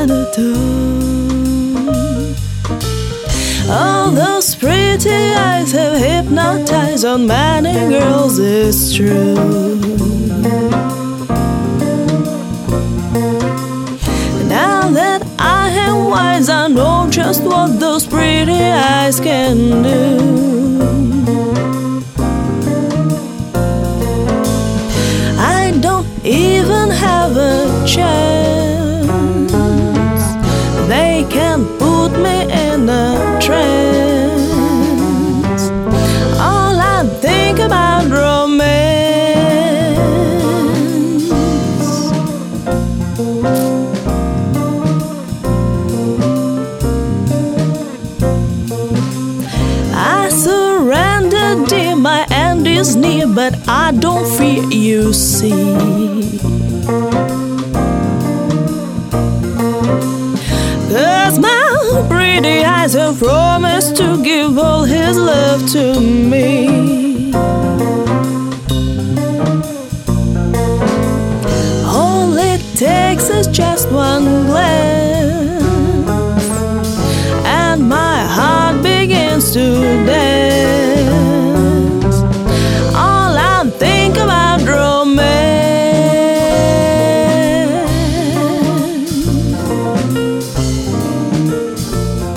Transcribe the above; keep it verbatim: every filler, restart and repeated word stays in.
monotone. All those pretty eyes have hypnotized on many girls, it's true. Now that I am wise, I know just what those pretty eyes can do. I don't even have a chance. They can put me in a trance. All I think about romance. I surrender, dear, my end is near, but I don't fear, you see. Cause my pretty eyes have promised to give all his love to me. All it takes is just one glance.